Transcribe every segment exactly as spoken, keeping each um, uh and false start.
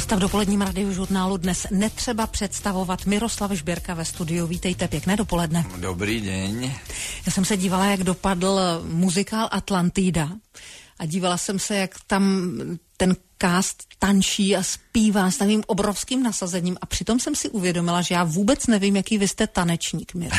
Hosta v dopoledním radiožurnálu dnes netřeba představovat, Miroslav Žběrka ve studiu. Vítejte, pěkné dopoledne. Dobrý den. Já jsem se dívala, jak dopadl muzikál Atlantida a dívala jsem se, jak tam ten cast tančí a zpívá s takovým obrovským nasazením a přitom jsem si uvědomila, že já vůbec nevím, jaký vy jste tanečník, Miro.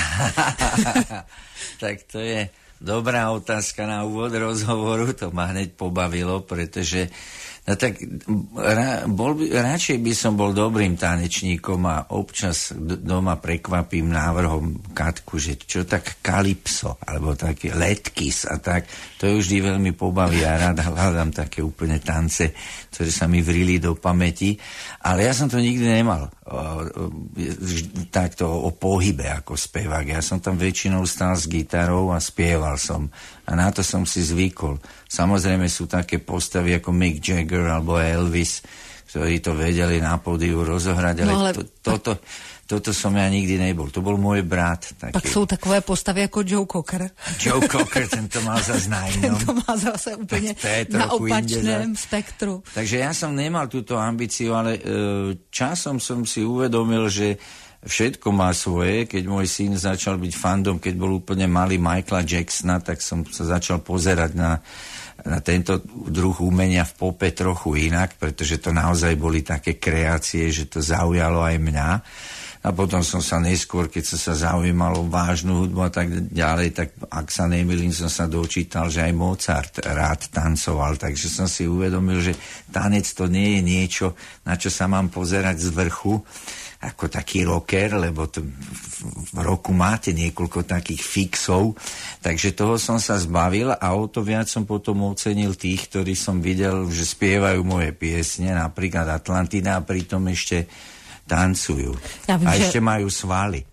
Tak to je dobrá otázka na úvod rozhovoru, to ma hneď pobavilo, pretože no tak ra, bol by, radšej by som bol dobrým tanečníkom a občas doma prekvapím návrhom Katku, že čo tak kalypso, alebo také letkis a tak, to je vždy veľmi pobaví a rád hľadám také úplne tance, ktoré sa mi vrili do pamäti, ale ja som to nikdy nemal o, o, takto o pohybe ako spevák. Ja som tam väčšinou stál s gitarou a spieval som a na to som si zvykol. Samozrejme sú také postavy ako Mick Jagger alebo Elvis, ktorí to vedeli na pódiu rozohrať, ale, no ale... To, toto, toto som ja nikdy nebol. To bol môj brat. Taký. Pak sú takové postavy ako Joe Cocker. Joe Cocker, ten to mal zase na inom. Ten to má zase úplne na opačném spektru. Takže ja som nemal túto ambíciu, ale e, časom som si uvedomil, že všetko má svoje. Keď môj syn začal byť fandom, keď bol úplne malý Michaela Jacksona, tak som sa začal pozerať na, na tento druh umenia v pope trochu inak, pretože to naozaj boli také kreácie, že to zaujalo aj mňa. A potom som sa neskôr, keď som sa zaujímal o vážnu hudbu a tak ďalej, tak ak sa nemýlim, som sa dočítal, že aj Mozart rád tancoval. Takže som si uvedomil, že tanec to nie je niečo, na čo sa mám pozerať z vrchu, ako taký rocker, lebo to v roku máte niekoľko takých fixov, takže toho som sa zbavil a o to viac som potom ocenil tých, ktorí som videl, že spievajú moje piesne, napríklad Atlantida, a pritom ešte tancujú. Ja vím, a že... ešte majú svaly.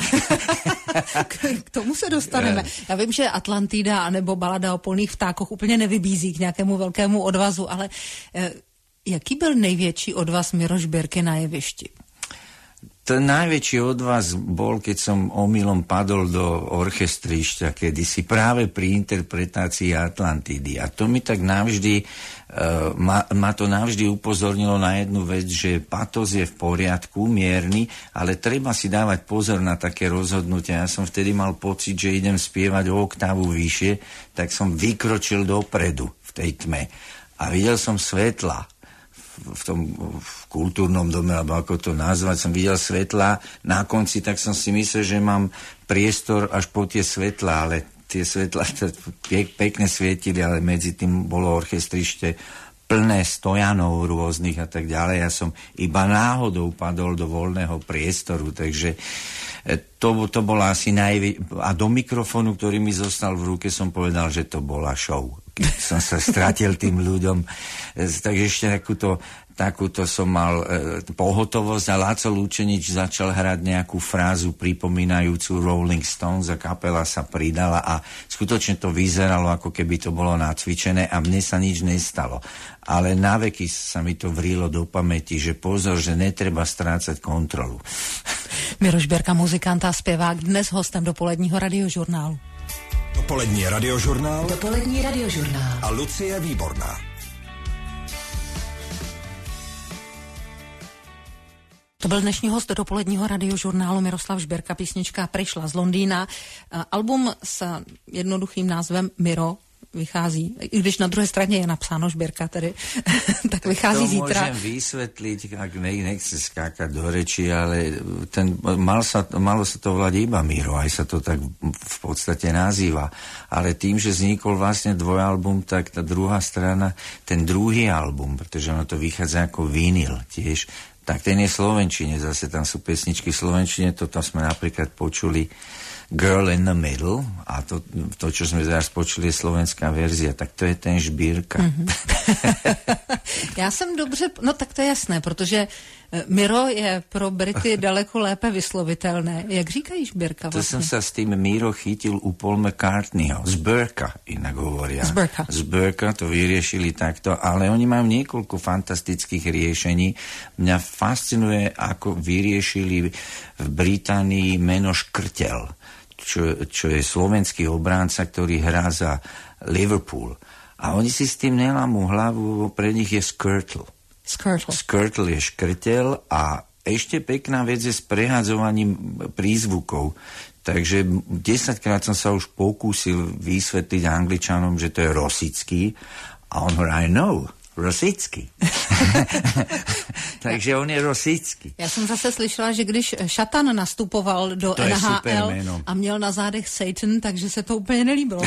K tomu se dostaneme. Já vím, že Atlantida nebo balada o polných vtákoch úplně nevybízí k nějakému velkému odvazu, ale eh, jaký byl největší odvaz Miro Žběrky na jevišti? Ten najväčší odvaz bol, keď som omylom padol do orchestrišťa kedysi práve pri interpretácii Atlantidy. A to mi tak navždy, uh, ma, ma to navždy upozornilo na jednu vec, že patos je v poriadku, mierny, ale treba si dávať pozor na také rozhodnutia. Ja som vtedy mal pocit, že idem spievať o oktávu vyššie, tak som vykročil dopredu v tej tme. A videl som svetla v tom v kultúrnom dome, alebo ako to nazvať, som videl svetla na konci, tak som si myslel, že mám priestor až po tie svetlá, ale tie svetlá pek, pekne svietili, ale medzi tým bolo orchestrište plné stojanov rôznych a tak ďalej. Ja som iba náhodou padol do voľného priestoru, takže to, to bola asi najvi... A do mikrofónu, ktorý mi zostal v ruke, som povedal, že to bola show. Keď som sa stratil tým ľuďom. Takže ešte takúto, takúto som mal e, pohotovosť a Láco Lučenič začal hrať nejakú frázu pripomínajúcu Rolling Stones a kapela sa pridala a skutočne to vyzeralo, ako keby to bolo nacvičené a mne sa nič nestalo. Ale naveky sa mi to vrilo do pamäti, že pozor, že netreba strácať kontrolu. Miro Žběrka, muzikant a zpěvák, dnes hostem dopoledního radiožurnálu. Dopolední radiožurnál. Dopolední radiožurnál. A Lucie Výborná. To byl dnešní host dopoledního radiožurnálu Miroslav Žběrka, písnička Prišla z Londýna. Album s jednoduchým názvem Miro vychází, i když na druhé straně je napsáno Žběrka, tedy, tak vychází to zítra. To môžem vysvetliť, ak ne, nechce skákať do reči, ale ten, mal sa, malo sa to volať iba Miro, aj sa to tak v podstate nazýva. Ale tým, že vznikol vlastne dvojalbum, tak tá druhá strana, ten druhý album, pretože ono to vychádza ako vinyl tiež, tak ten je v slovenčine, zase tam sú pesničky v slovenčine, toto sme napríklad počuli Girl in the Middle a to, to čo sme teraz počuli, je slovenská verzia, tak to je ten Žbírka. Mm-hmm. Já jsem dobře, no tak to je jasné, protože Miro je pro Brity daleko lépe vyslovitelné. Jak říkají Žbírka vlastně? To som sa s tým Miro chytil u Paul McCartneyho. Zbírka inak hovoria. Zbírka. Zbírka, to vyriešili takto, ale oni majú niekoľko fantastických riešení. Mňa fascinuje, ako vyriešili v Británii meno Škrtel, čo, čo je slovenský obránca, ktorý hrá za Liverpool. A oni si s tým nelámú hlavu, pre nich je Skirtle. Skirtle. Skirtle je škrtel a ešte pekná vec je s prehádzovaním prízvukov. Takže desaťkrát som sa už pokúsil vysvetliť Angličanom, že to je Rosický. A on hovorí, I know, Rosický. Takže on je Rosický. Já jsem zase slyšela, že když Šatan nastupoval do to N H L a měl na zádech Satan, takže se to úplně nelíbilo.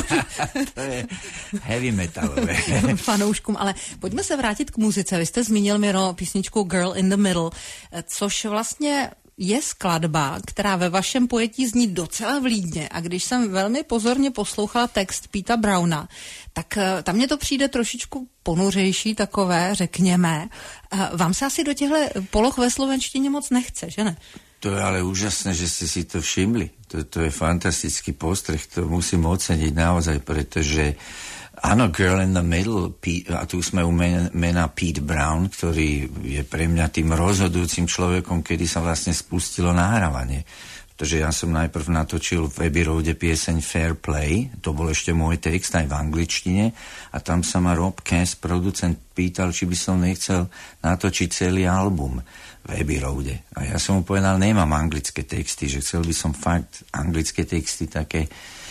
To je heavy metalové. Fanouškům, ale pojďme se vrátit k muzice. Vy jste zmínil, Miro, písničku Girl in the Middle, což vlastně je skladba, která ve vašem pojetí zní docela vlídně. A když jsem velmi pozorně poslouchala text Peta Browna, tak tam mně to přijde trošičku ponuřejší takové, řekněme. Vám se asi do těchto poloh ve slovenštině moc nechce, že ne? To je ale úžasné, že ste si to všimli. To, to je fantastický postreh, to musím oceniť naozaj, pretože áno, Girl in the Middle, a tu sme u mena Pete Brown, ktorý je pre mňa tým rozhodujúcim človekom, kedy sa vlastne spustilo nahrávanie. Pretože ja som najprv natočil v Abbey Roade pieseň Fair Play, to bol ešte môj text aj v angličtine, a tam sa ma Rob Cass, producent, pýtal, či by som nechcel natočiť celý album v Abbey Roade. A ja som mu povedal, nemám anglické texty, že chcel by som fakt anglické texty také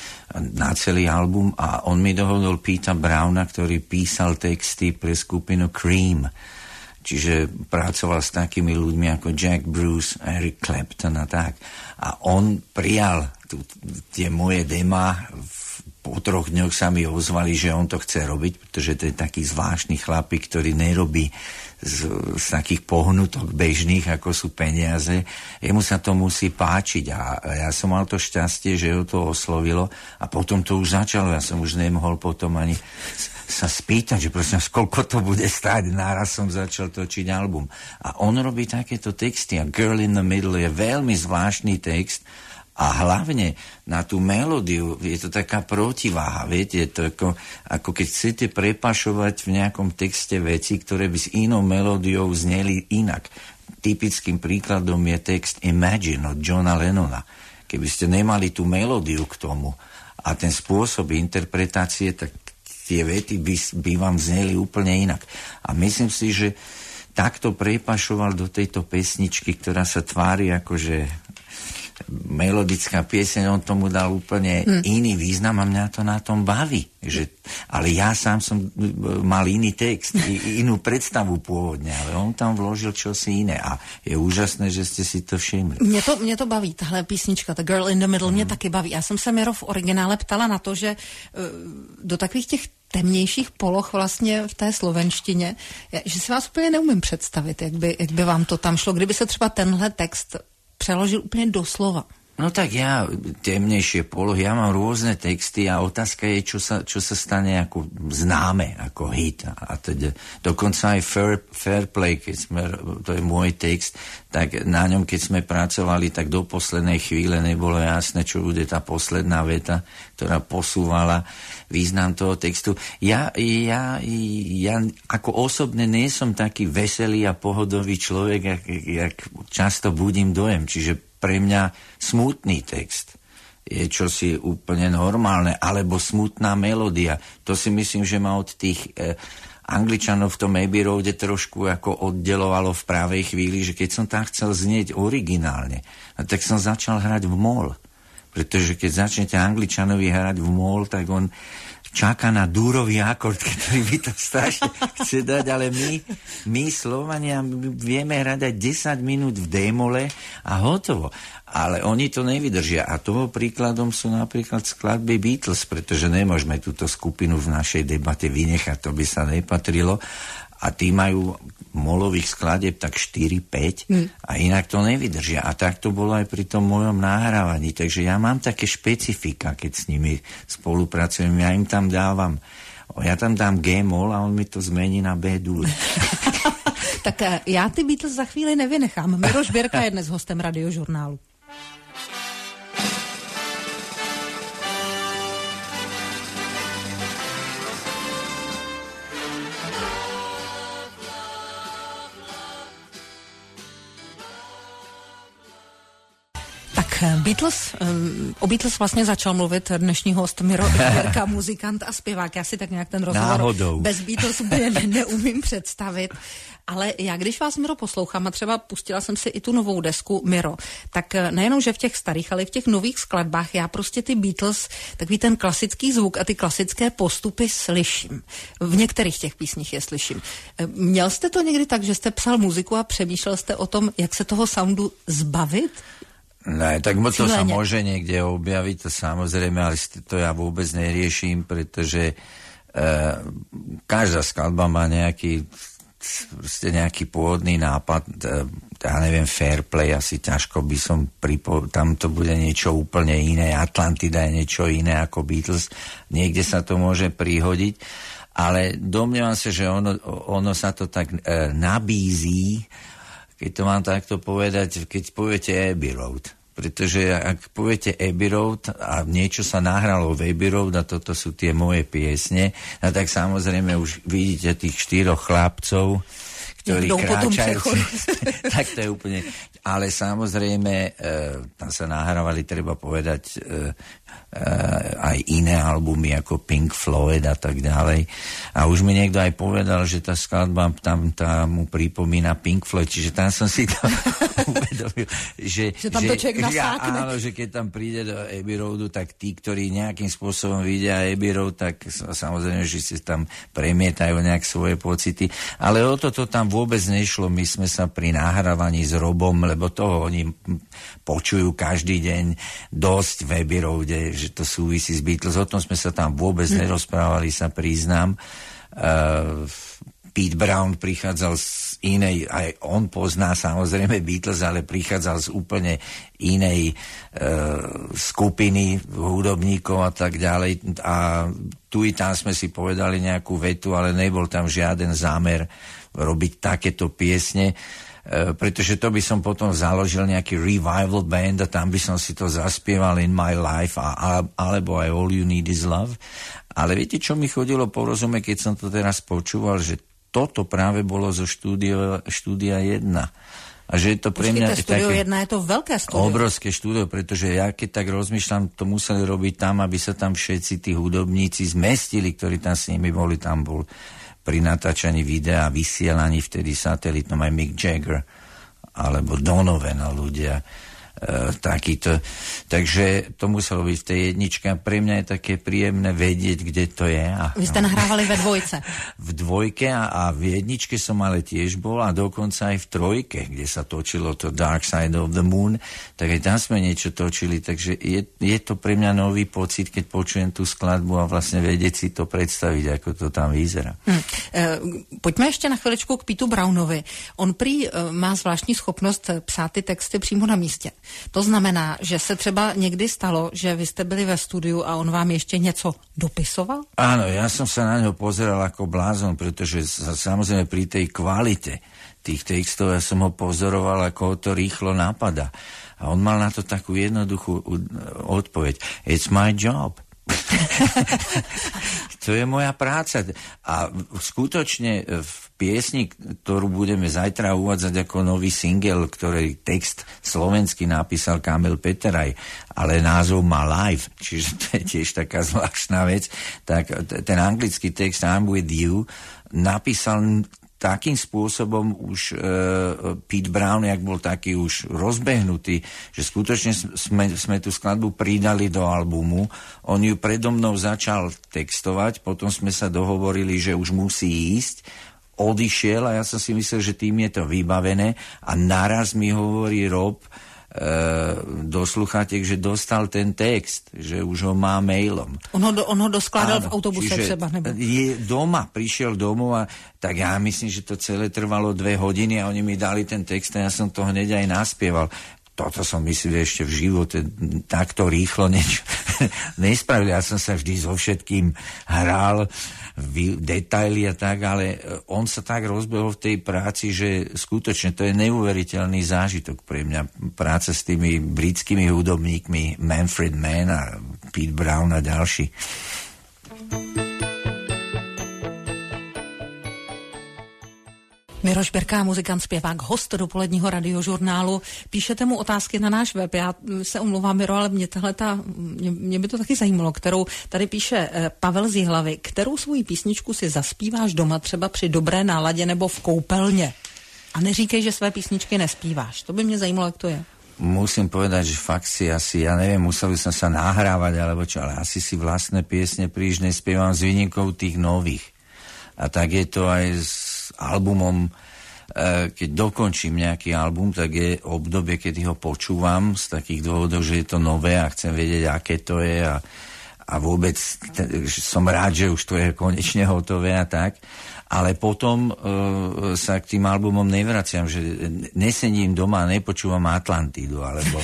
na celý album, a on mi dohodol Peta Browna, ktorý písal texty pre skupinu Cream. Čiže pracoval s takými ľuďmi ako Jack Bruce, Eric Clapton a tak. A on prijal tu, tie moje demá. Po troch dňoch sa mi ozvali, že on to chce robiť, pretože to je taký zvláštny chlapík, ktorý nerobí z, z takých pohnutok bežných, ako sú peniaze. Jemu sa to musí páčiť a ja som mal to šťastie, že ho to oslovilo a potom to už začalo. Ja som už nemohol potom ani sa spýtať, že prosím, koľko to bude stáť. Náraz som začal točiť album. A on robí takéto texty a Girl in the Middle je veľmi zvláštny text. A hlavne na tú melódiu je to taká protiváha, viete, je to ako, ako keď chcete prepašovať v nejakom texte veci, ktoré by s inou melódiou zneli inak. Typickým príkladom je text Imagine od Johna Lennona. Keby ste nemali tú melódiu k tomu a ten spôsob interpretácie, tak tie vety by, by vám zneli úplne inak. A myslím si, že takto prepašoval do tejto pesničky, ktorá sa tvári akože melodická pieseň, on tomu dal úplne hmm. iný význam a mňa to na tom baví. Že, ale ja sám som mal iný text, inú predstavu pôvodne, ale on tam vložil čosi iné a je úžasné, že ste si to všimli. Mně to, mě to baví, tahle písnička, The Girl in the Middle, hmm. mě taky baví. Já jsem se, Miro, v originále ptala na to, že do takových těch temnějších poloh vlastně v té slovenštině, že si vás úplně neumím představit, jak by, jak by vám to tam šlo, kdyby se třeba tenhle text preložil úplne doslova. No tak ja, temnejšie polohy, ja mám rôzne texty a otázka je, čo sa, čo sa stane ako známe, ako hit. A teda dokonca aj Fair, Fair Play, keď sme, to je môj text, tak na ňom, keď sme pracovali, tak do poslednej chvíle nebolo jasné, čo bude tá posledná veta, ktorá posúvala význam toho textu. Ja, ja, ja ako osobne nie som taký veselý a pohodový človek, jak, jak často budím dojem. Čiže pre mňa smutný text je čosi úplne normálne, alebo smutná melódia. To si myslím, že ma od tých eh, Angličanov v tom Abbey Roade trošku ako oddelovalo v právej chvíli, že keď som tam chcel znieť originálne, tak som začal hrať v mol. Pretože keď začnete Angličanovi hrať v mol, tak on čaká na dúrový akord, ktorý by to strašne chce dať, ale my, my Slovania vieme hrať aj desať minút v démole a hotovo. Ale oni to nevydržia. A toho príkladom sú napríklad skladby Beatles, pretože nemôžeme túto skupinu v našej debate vynechať, to by sa nepatrilo. A tí majú molových skladeb tak štyri päť mm. a inak to nevydržia. A tak to bolo aj pri tom mojom nahrávaní. Takže ja mám také špecifika, keď s nimi spolupracujem. Ja im tam dávam, ja tam dám G-mol a on mi to zmení na B-dur. Tak já ty Beatles za chvíli nevynechám. Miroš Birka je dnes hostem Radiožurnálu. Beatles, um, o Beatles vlastně začal mluvit dnešní host Miro Ichlerka, muzikant a zpěvák. Já si tak nějak ten rozhovor Náhodou. bez Beatles úplně ne, neumím představit. Ale já, když vás, Miro, poslouchám a třeba pustila jsem si i tu novou desku Miro, tak nejenom, že v těch starých, ale i v těch nových skladbách já prostě ty Beatles, takový ten klasický zvuk a ty klasické postupy slyším. V některých těch písních je slyším. Měl jste to někdy tak, že jste psal muziku a přemýšlel jste o tom, jak se toho soundu zbavit? Ne, tak to sa môže niekde objaviť, to samozrejme, ale to ja vôbec neriešim, pretože uh, každá skladba má nejaký proste nejaký pôvodný nápad, uh, ja neviem, Fairplay, asi ťažko by som pripo... tam to bude niečo úplne iné, Atlantida je niečo iné ako Beatles, niekde sa to môže prihodiť, ale domnievam sa, že ono, ono sa to tak uh, nabízí, keď to mám takto povedať, keď poviete Abbey Road. Pretože ak poviete Abbey Road a niečo sa nahralo v Abbey Road a toto sú tie moje piesne, no tak samozrejme už vidíte tých štyroch chlapcov, ktorí kráčajú. Tak to je úplne... Ale samozrejme, e, tam sa nahrávali, treba povedať, e, e, aj iné albumy ako Pink Floyd a tak ďalej. A už mi niekto aj povedal, že tá skladba tam tá mu pripomína Pink Floyd, čiže tam som si to uvedomil. Že, že tam to človek nasákne. Áno, že keď tam príde do Abbey Roadu, tak tí, ktorí nejakým spôsobom vidia Abbey Road, tak samozrejme, že si tam premietajú nejak svoje pocity. Ale o toto tam vôbec nešlo. My sme sa pri nahrávaní s Robom, lebo toho oni počujú každý deň dosť v Abbey Roade, že to súvisí s Beatles. O tom sme sa tam vôbec hm. nerozprávali, sa priznám. Uh, Pete Brown prichádzal z inej, aj on pozná samozrejme Beatles, ale prichádzal z úplne inej uh, skupiny hudobníkov a tak ďalej. A tu i tam sme si povedali nejakú vetu, ale nebol tam žiaden zámer robiť takéto piesne. Uh, pretože to by som potom založil nejaký revival band a tam by som si to zaspieval In My Life a, a, alebo aj All You Need Is Love. Ale viete, čo mi chodilo porozumieť, keď som to teraz počúval, že toto práve bolo zo štúdia, štúdia jedna. A že je to pre mňa Počkejte, Studio jedna je to veľké štúdio. Obrovské štúdio, pretože ja keď tak rozmýšľam, to museli robiť tam, aby sa tam všetci tí hudobníci zmestili, ktorí tam s nimi boli, tam bol pri natáčaní videa a vysielaní vtedy satelitnom aj Mick Jagger alebo Donovan a ľudia e, takýto. Takže to muselo byť v tej jedničke a pre mňa je také príjemné vedieť, kde to je. A, Vy ste nahrávali ve dvojce. V dvojke a, a v jedničke som ale tiež bol a dokonca aj v trojke, kde sa točilo to Dark Side of the Moon, tak aj tam sme niečo točili, takže je, je to pre mňa nový pocit, keď počujem tú skladbu a vlastne vedieť si to predstaviť, ako to tam vyzerá. Hm. E, pojďme ještě na chviličku k Petu Brownovi. On prý e, má zvláštní schopnost psát ty texty přímo na místě. To znamená, že se třeba někdy stalo, že vy jste byli ve studiu a on vám ještě něco dopisoval? Áno, ja som sa na ňo pozeral ako blázon, pretože samozrejme pri tej kvalite tých textov ja som ho pozoroval, ako ho to rýchlo napadá. A on mal na to takú jednoduchú odpoveď. It's my job. To je moja práca. A skutočne v piesni, ktorú budeme zajtra uvádzať ako nový single, ktorý text slovenský napísal Kamil Peteraj, ale názov má Live, čiže to je tiež taká zvláštna vec, tak ten anglický text I'm with you napísal takým spôsobom už e, Pete Brown, jak bol taký už rozbehnutý, že skutočne sme, sme tú skladbu pridali do albumu. On ju predo mnou začal textovať, potom sme sa dohovorili, že už musí ísť, odišiel a ja som si myslel, že tým je to vybavené a naraz mi hovorí Rob e, do sluchatiek, že dostal ten text, že už ho má mailom. On ho, do, on ho doskladal v autobuse třeba, nebo? Je doma, prišiel domov a tak ja myslím, že to celé trvalo dve hodiny a oni mi dali ten text a ja som to hneď aj naspieval. Toto som myslel ešte v živote takto rýchlo niečo nespravil. Ja som sa vždy so všetkým hral detaily a tak, ale on sa tak rozbehol v tej práci, že skutočne to je neuveriteľný zážitok pre mňa. Práca s tými britskými hudobníkmi Manfred Mann a Pete Brown a ďalší. Miroš Birka, muzikant, zpěvák, host dopoledního radiožurnálu. Píšete mu otázky na náš web. Já se omlouvám, Miro, ale mě, tahleta, mě, mě by to taky zajímalo, kterou tady píše Pavel z Jihlavy. Kterou svoji písničku si zaspíváš doma, třeba při dobré náladě nebo v koupelně? A neříkej, že své písničky nespíváš. To by mě zajímalo, jak to je. Musím povedať, že fakt si asi, ja neviem, musel by som sa nahrávať, alebo čo, ale asi si vlastné piesne príliš nespievam s výnimkou tých nových. A tak je to aj s albumom, keď dokončím nejaký album, tak je obdobie, kedy ho počúvam z takých dôvodov, že je to nové a chcem vedieť, aké to je a, a vôbec som rád, že už to je konečne hotové a tak. Ale potom uh, sa k tým albumom nevraciam, že nesedím doma a nepočúvam Atlantidu, alebo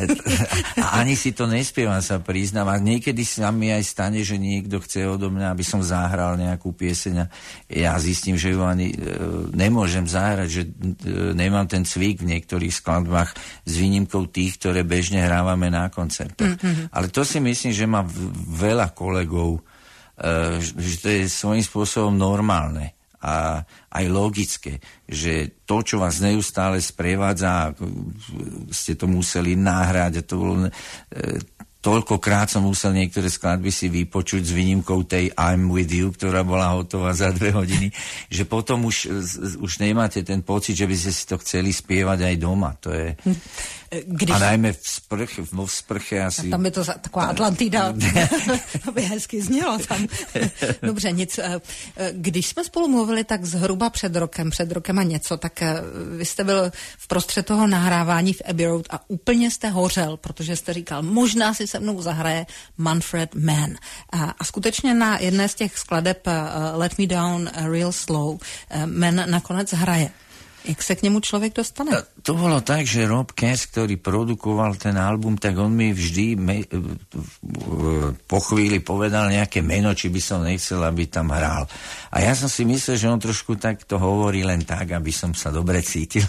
a ani si to nespievam, sa priznám. A niekedy sa mi aj stane, že niekto chce odo mňa, aby som zahral nejakú pieseň a ja zistím, že ju ani uh, nemôžem zahrať, že uh, nemám ten cvik v niektorých skladbách s výnimkou tých, ktoré bežne hrávame na koncertoch. Mm-hmm. Ale to si myslím, že má v- veľa kolegov, uh, že to je svojím spôsobom normálne a aj logické, že to, čo vás neustále sprevádza, ste to museli nahrať a to bolo, e, toľkokrát som musel niektoré skladby si vypočuť s výnimkou tej I'm with you, ktorá bola hotová za dve hodiny, že potom už, už nemáte ten pocit, že by ste si to chceli spievať aj doma. To je... Když... A najmä v sprche, vo sprche asi... A tam je to taková Atlantida, aby hezky znělo tam. Dobře, nic. Když jsme spolu mluvili tak zhruba před rokem, před rokem a něco, tak vy jste byl v prostřed toho nahrávání v Abbey Road a úplně jste hořel, protože jste říkal, možná si se mnou zahraje Manfred Mann. A, a skutečně na jedné z těch skladeb uh, Let Me Down Real Slow uh, Mann nakonec hraje. Jak se k němu človek dostane? To bolo tak, že Rob Cass, ktorý produkoval ten album, tak on mi vždy me, po chvíli povedal nejaké meno, či by som nechcel, aby tam hral. A ja som si myslel, že on trošku tak to hovorí len tak, aby som sa dobre cítil.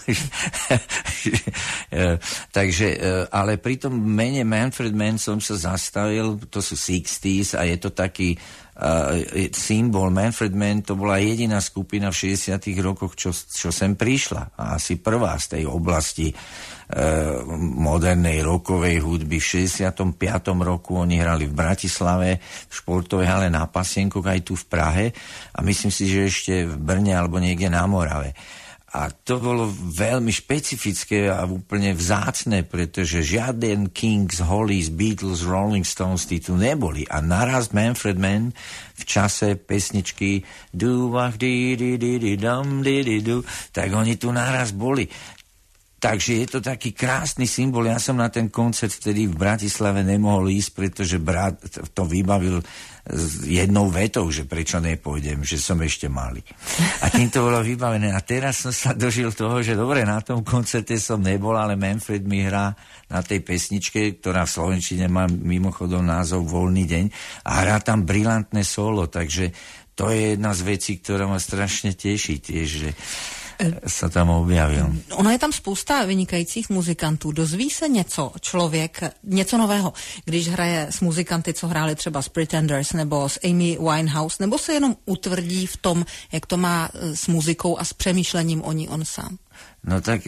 Takže, ale pri tom mene Manfred Mann som sa zastavil, to sú šesťdesiate a je to taký Uh, symbol. Manfred Mann to bola jediná skupina v šesťdesiatych rokoch, čo, čo sem prišla. A asi prvá z tej oblasti uh, modernej rockovej hudby. V šesťdesiatom piatom roku oni hrali v Bratislave, v športovej hale na Pasienkoch, aj tu v Prahe a myslím si, že ešte v Brne alebo niekde na Morave. A to bolo veľmi špecifické a úplne vzácne, pretože žiaden Kings, Hollies, Beatles, Rolling Stones tí tu neboli. A naraz Manfred Mann v čase pesničky do-wah di-di-di-di-dum di-di-du, tak oni tu naraz boli. Takže je to taký krásny symbol. Ja som na ten koncert vtedy v Bratislave nemohol ísť, pretože brat to vybavil s jednou vetou, že prečo nepôjdem, že som ešte malý. A tým to bolo vybavené. A teraz som sa dožil toho, že dobre, na tom koncerte som nebol, ale Manfred mi hrá na tej pesničke, ktorá v slovenčine má mimochodom názov Voľný deň a hrá tam brilantné solo, takže to je jedna z vecí, ktorá ma strašne teší tiež, že sa tam objavil. Ono je tam spousta vynikajících muzikantů. Dozví se něco člověk, něco nového, když hraje s muzikanty, co hráli třeba s Pretenders nebo s Amy Winehouse, nebo se jenom utvrdí v tom, jak to má s muzikou a s přemýšlením o ní on sám? No tak,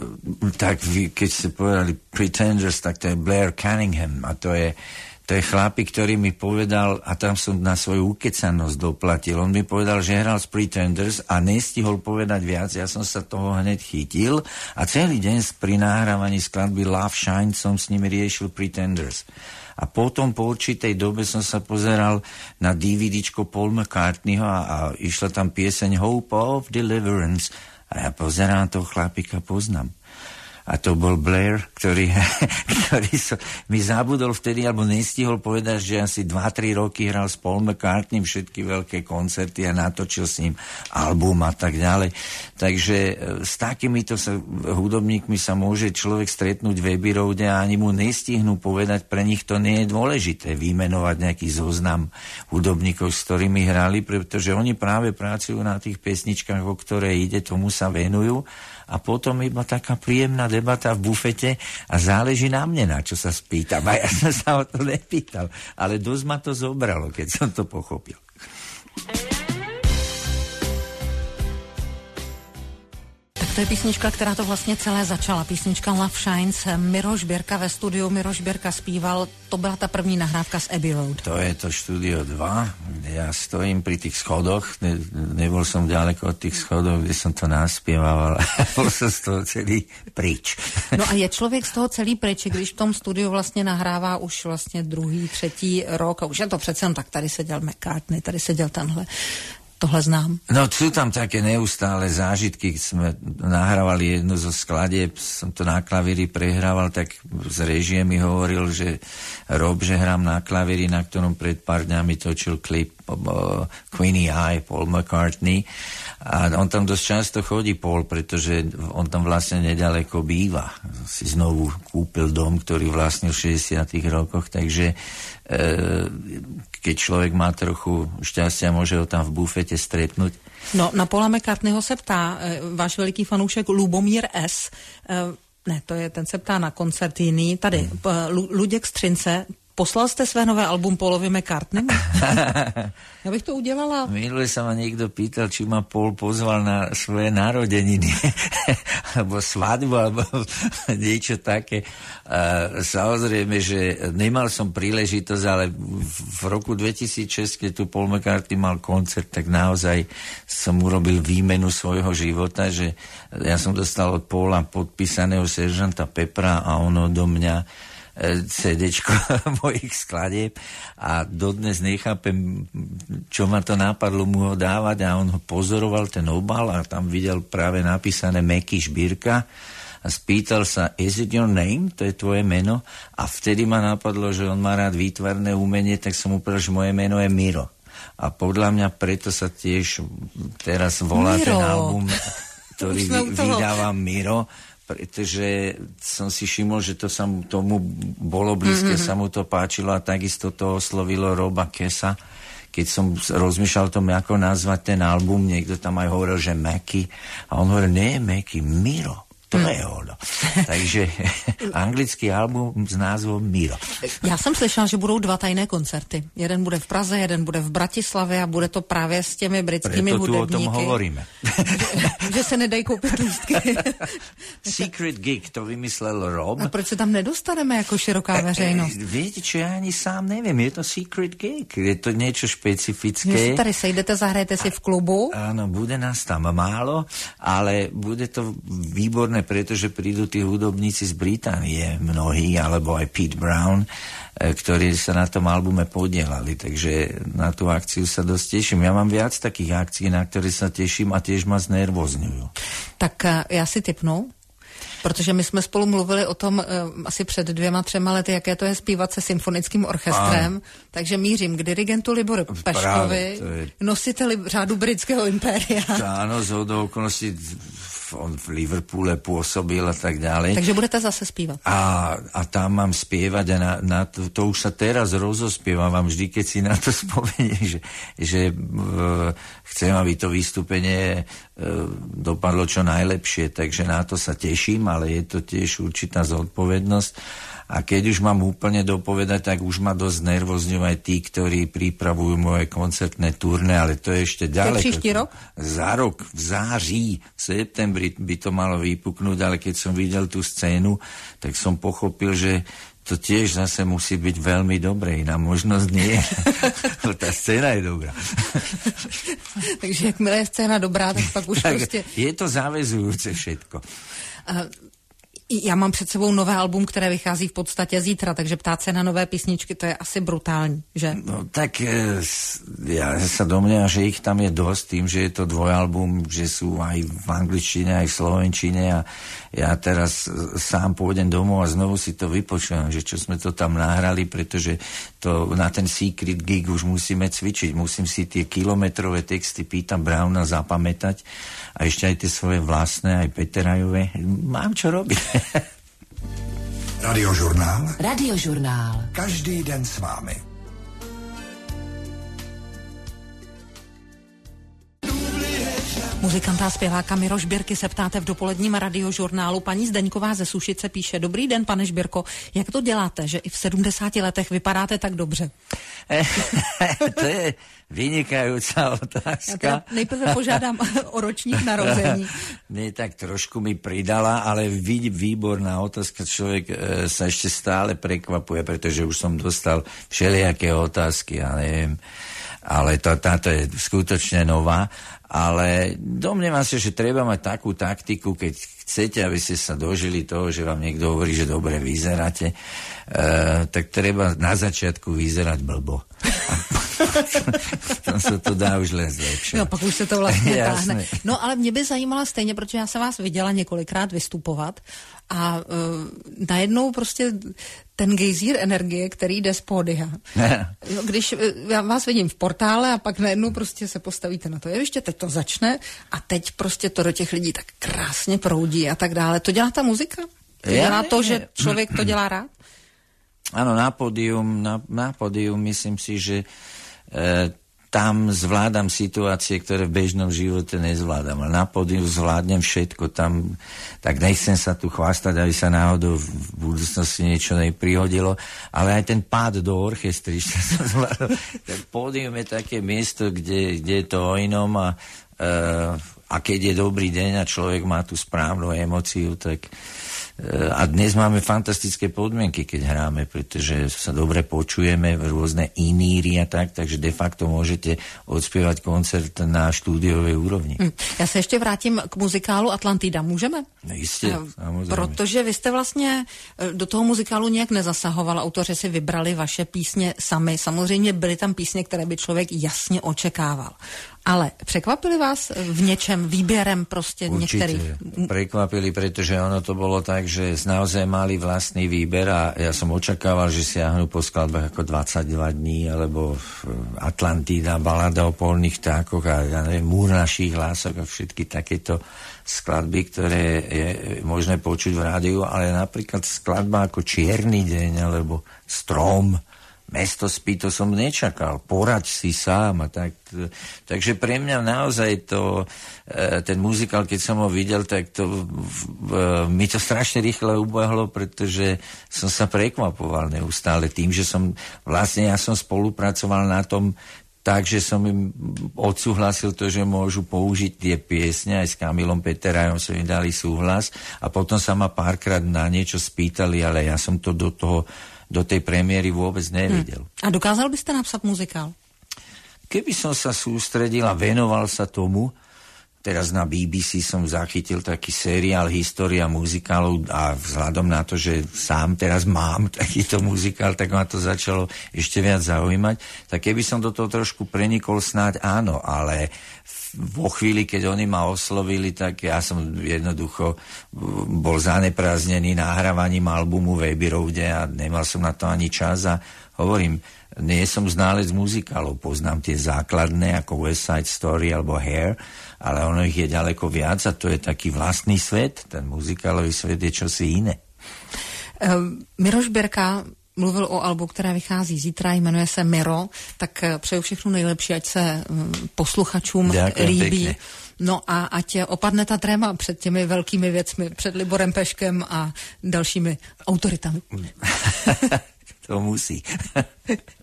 tak vy, keď ste povedali Pretenders, tak to je Blair Cunningham a to je To je chlapík, ktorý mi povedal, a tam som na svoju ukecanosť doplatil, on mi povedal, že hral s Pretenders a nestihol povedať viac, ja som sa toho hneď chytil a celý deň pri nahrávaní skladby Love Shine som s nimi riešil Pretenders. A potom po určitej dobe som sa pozeral na DVDčko Paul McCartneyho a, a išla tam pieseň Hope of Deliverance a ja pozerám toho chlapíka, poznám. A to bol Blair, ktorý, ktorý so, mi zabudol vtedy, alebo nestihol povedať, že asi dva tri roky hral s Paul McCartneym všetky veľké koncerty a natočil s ním album a tak ďalej. Takže s takýmito sa, hudobníkmi sa môže človek stretnúť v Abbey Roade a ani mu nestihnú povedať, pre nich to nie je dôležité vymenovať nejaký zoznam hudobníkov, s ktorými hrali, pretože oni práve pracujú na tých pesničkách, o ktoré ide, tomu sa venujú. A potom iba taká príjemná debata v bufete a záleží na mne, na čo sa spýtam. A ja som sa o to nepýtal, ale dosť ma to zobralo, keď som to pochopil. To je písnička, která to vlastně celé začala. Písnička Love Shines. Miroš Birka ve studiu. Miroš Birka zpíval. To byla ta první nahrávka z Abbey Road. To je to štúdio dva, kde ja stojím pri tých schodoch. Ne, nebol som ďaleko od tých schodov, kde som to naspieval, ale bol som z toho celý pryč. No a je člověk z toho celý pryč, když v tom studiu vlastně nahrává už vlastně druhý, třetí rok a už je to přece jen tak, tady seděl McCartney, tady seděl tenhle. Tohle znám. No sú tam také neustále zážitky, keď sme nahrávali jednu zo skladieb, som to na klavíri prehrával, tak z režie mi hovoril, že Rob, že hrám na klavíri, na ktorom pred pár dňami točil klip uh, Queenie Eye, Paul McCartney. A on tam dosť často chodí, Paul, pretože on tam vlastne nedaleko býva. Si znovu kúpil dom, ktorý vlastnil v šesťdesiatych rokoch, takže e, keď človek má trochu šťastia, môže ho tam v bufete stretnúť. No, na Paula McCartneyho se ptá e, váš veliký fanoušek Lubomír S. E, ne, to je, ten se ptá na koncert jiný. Tady, hmm. Lu, Luděk Střince. Poslal jste své nové album Paulovi McCartneymu? Ja bych to udělala. Minule sa ma niekto pýtal, či ma Paul pozval na svoje narodeniny, alebo svadbu, alebo niečo také. Uh, samozrejme, že nemal som príležitosť, ale v roku dvetisícšesť, keď tu Paul McCartney mal koncert, tak naozaj som urobil výmenu svojho života, že ja som dostal od Paula podpísaného seržanta Pepra a ono do mňa CDčko mojich skladieb a dodnes nechápem, čo ma to napadlo mu ho dávať a on ho pozoroval, ten obal a tam videl práve napísané Meky Šbírka a spýtal sa, is it your name? To je tvoje meno? A vtedy ma napadlo, že on má rád výtvarné umenie, tak som mu povedal, že moje meno je Miro. A podľa mňa preto sa tiež teraz volá Miro. Ten album, ktorý vydávam Miro, pretože som si všimol, že to sa mu, tomu bolo blízke, mm-hmm. sa mu to páčilo a takisto to oslovilo Roba Kessa. Keď som rozmýšľal o tom, ako nazvať ten album, niekto tam aj hovoril, že Meky. A on hovoril, nie Meky, Miro. To hmm. je ono. Takže anglický album s názvom Miro. Já jsem slyšela, že budou dva tajné koncerty. Jeden bude v Praze, jeden bude v Bratislavě a bude to právě s těmi britskými Preto hudebníky. Preto tu o tom hovoríme. že, že se nedají koupit lístky. Secret gig, to vymyslel Rob. A proč se tam nedostaneme jako široká veřejnost? Viete, čo ja ani sám neviem. Je to secret gig. Je to niečo špecifické. Že si tady sejdete, zahrajete si v klubu. Áno, bude nás tam málo, ale bude to výborné, pretože prídu tí hudobníci z Británie, mnohí, alebo aj Pete Brown, ktorí sa na tom albume podielali. Takže na tú akciu sa dosť teším. Ja mám viac takých akcií, na ktoré sa teším a tiež ma znervozňujú. Tak já si tipnu, protože my jsme spolu mluvili o tom uh, asi před dvěma, třema lety, jaké to je zpívat se symfonickým orchestrem. A. Takže mířím k dirigentu Liboru Peškovi, je... nositeli řádu britského impéria. Áno, z hodou okolností on v Liverpoole pôsobil a tak ďalej. Takže budete zase spívať. A, a tam mám spievať a na, na to, to už sa teraz rozospievam vždy, keď si na to spomeniem, že, že uh, chcem, aby to vystúpenie uh, dopadlo čo najlepšie, takže na to sa teším, ale je to tiež určitá zodpovednosť. A keď už mám úplne dopovedať, tak už ma dosť nervozňujú aj tí, ktorí pripravujú moje koncertné turné, ale to je ešte ďaleko. To je príští rok? Za rok, v září, v septembri by to malo vypuknúť, ale keď som videl tú scénu, tak som pochopil, že to tiež zase musí byť veľmi dobré. Iná možnosť nie. Tá scéna je dobrá. Takže jakmile je scéna dobrá, tak pak už tak prostě... Je to zavezujúce všetko. Uh... Já mám před sebou nové album, které vychází v podstatě zítra, takže ptát se na nové písničky, to je asi brutální, že? No tak ja sa domnievam, že ich tam je dosť tým, že je to dvojalbum, že sú aj v angličtine, aj v slovenčine a ja teraz sám pôjdem domov a znovu si to vypočujem, že čo sme to tam nahrali, pretože to na ten secret gig už musíme cvičiť, musím si tie kilometrové texty Peta Browna zapamätať a ešte aj tie svoje vlastné, aj Peterajové. Mám čo robiť. Radiožurnál. Radiožurnál. Každý den s vámi. N'oubliez jamais. Muzikanta a zpěváka Miroš Birky se ptáte v dopoledním radiožurnálu. Paní Zdeňková ze Sušice píše: Dobrý den, pane Žbirko, jak to děláte, že i v sedmdesáti letech vypadáte tak dobře? To je vynikajúca otázka. Já nejprve požádám o ročník narození. Nie, tak trošku mi pridala, ale vý, výborná otázka. Človek e, sa ešte stále prekvapuje, pretože už som dostal všelijaké otázky, ja neviem, ale to, táto je skutočne nová. Ale domnievam sa, že treba mať takú taktiku, keď chcete, aby ste sa dožili toho, že vám niekto hovorí, že dobre vyzeráte, e, tak treba na začiatku vyzerať blbo. Tam se to dá už len zlepšit. No, pak už se to vlastně táhne. No, ale mě by zajímala stejně, protože já jsem vás viděla několikrát vystupovat a uh, najednou prostě ten gejzír energie, který jde z pódia. No, když uh, já vás vidím v portále a pak najednou prostě se postavíte na to jeviště, teď to začne a teď prostě to do těch lidí tak krásně proudí a tak dále. To dělá ta muzika? To ja dělá ne, to, ne. že člověk to dělá rád? Áno, na pódium, na, na pódium myslím si, že e, tam zvládam situácie, ktoré v bežnom živote nezvládam. Ale na pódiu zvládnem všetko. Tam, tak nechcem sa tu chvastať, aby sa náhodou v budúcnosti niečo neprihodilo. Ale aj ten pád do orchestry, čo som zvládol. Ten pódium je také miesto, kde, kde je to o inom a, e, a keď je dobrý deň a človek má tú správnu emóciu, tak a dnes máme fantastické podmienky, keď hráme, pretože sa dobre počujeme, rôzne iníry a tak, takže de facto môžete odspievať koncert na štúdiovej úrovni. Já se ještě vrátím k muzikálu Atlantida. Můžeme? No jistě, samozřejmě. Protože vy jste vlastně do toho muzikálu nějak nezasahoval. Autoři si vybrali vaše písně sami. Samozřejmě byly tam písně, které by člověk jasně očekával. Ale překvapili vás v něčem výběrem prostě Určite některých? Prekvapili, pretože ono to bolo tak, že naozaj mali vlastný výber a ja som očakával, že siahnu po skladbách ako dvadsaťdva dní, alebo Atlantida, balada o polných vtákoch a ja neviem, Múr našich hlások a všetky takéto skladby, ktoré je možné počuť v rádiu, ale napríklad skladba ako Čierny deň alebo Strom, Mesto spí, to som nečakal. Poraď si sám a tak. Takže pre mňa naozaj to, ten muzikál, keď som ho videl, tak to, mi to strašne rýchle ubehlo, pretože som sa prekvapoval neustále tým, že som vlastne, ja som spolupracoval na tom, takže som im odsúhlasil to, že môžu použiť tie piesne, aj s Kamilom Peterajom som im dali súhlas a potom sa ma párkrát na niečo spýtali, ale ja som to do toho do tej premiéry vôbec nevidel. Hmm. A dokázal byste napsat muzikál? Keby som sa sústredil a venoval sa tomu, teraz na bé bé cé som zachytil taký seriál História muzikálov a vzhľadom na to, že sám teraz mám takýto muzikál, tak ma to začalo ešte viac zaujímať. Tak keby som do toho trošku prenikol, snáď áno, ale vo chvíli, keď oni ma oslovili, tak ja som jednoducho bol zaneprázdnený nahrávaním albumu v Abbey Roade a nemal som na to ani čas a hovorím, nie som ználec muzikálov, poznám tie základné ako West Side Story alebo Hair, ale ono ich je ďaleko viac a to je taký vlastný svet, ten muzikálový svet je čosi iné. Um, Miroš Birka mluvil o albu, které vychází zítra, jmenuje se Miro, tak přeju všechno nejlepší, ať se posluchačům Ďakujem líbí. pekne. No a ať opadne ta tréma před těmi velkými věcmi, před Liborem Peškem a dalšími autoritami. To musí.